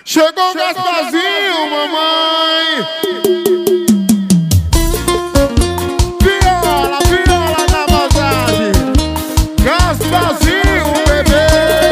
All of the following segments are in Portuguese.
Chegou o Gasparzinho, mamãe. Viola, viola na maldade. Gasparzinho, bebê.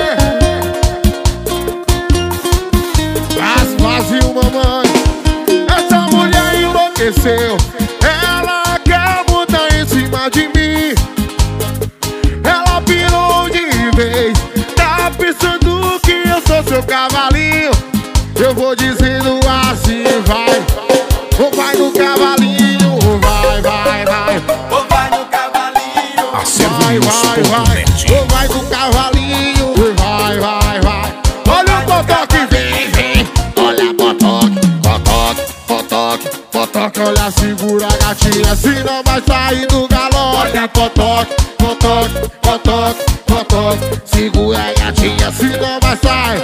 Gasparzinho, mamãe. Essa mulher enlouqueceu. Ela quer mudar em cima de mim. Ela pirou de vez. Tá pensando que eu sou seu cavalinho. Eu vou dizendo assim, vai. Ou vai no cavalinho, vai, vai, vai. Ou vai no cavalinho, Vai, vai, vai. Ou vai no cavalinho, vai, vai, vai. Olha o potoque, vem, vem. Olha potoque, potoque, potoque, potoque. Olha, segura a gatinha, senão vai sair do galope. Olha potoque, potoque, potoque, potoque. Segura a gatinha, senão vai sair.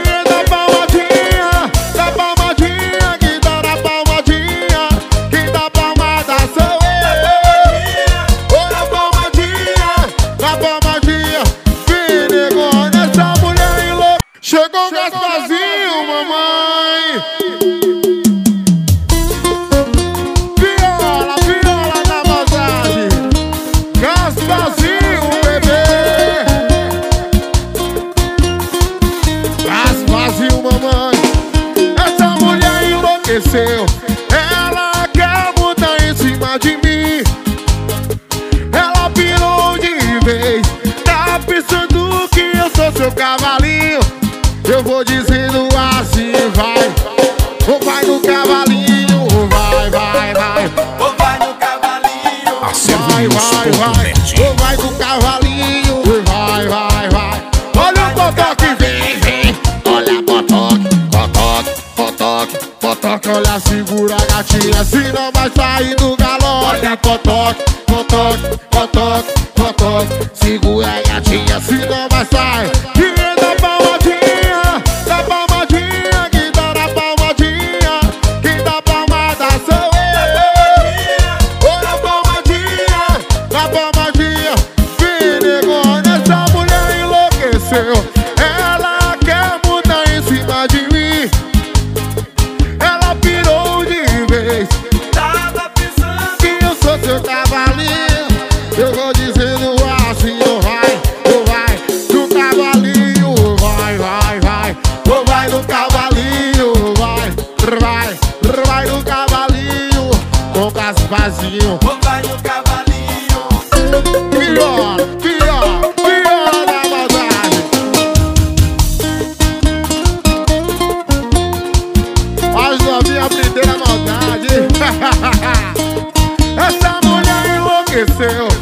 Chegou o Gasparzinho, mamãe. Viola, viola na maldade. Gasparzinho, bebê. Gasparzinho, mamãe. Essa mulher enlouqueceu. Ela quer mudar em cima de mim. Ela pirou de vez. Tá pensando que eu sou seu cavalinho. Eu vou dizendo assim, vai. Ou vai no cavalinho, vai, vai, vai. ou vai no cavalinho, Vai, vai, vai. Ou vai no cavalinho, vai, vai, vai. Olha o potoque, vem, vem. Olha potoque, potoque, potoque, potoque. Olha, segura a gatinha, senão vai sair do galope. Olha potoque, potoque, potoque, potoque. Segura a gatinha, senão vai sair. Ela quer mudar em cima de mim. Ela pirou de vez. tava pensando Que eu sou seu cavalinho. Eu vou dizendo assim, ou vai no cavalinho, vai, vai, vai. Ou vai no cavalinho, vai, vai, vai no cavalinho. Com Gasparzinho. ou vai no cavalinho, Viola, viola, viola na maldade. As novinhas aprenderam a maldade. Essa mulher enlouqueceu.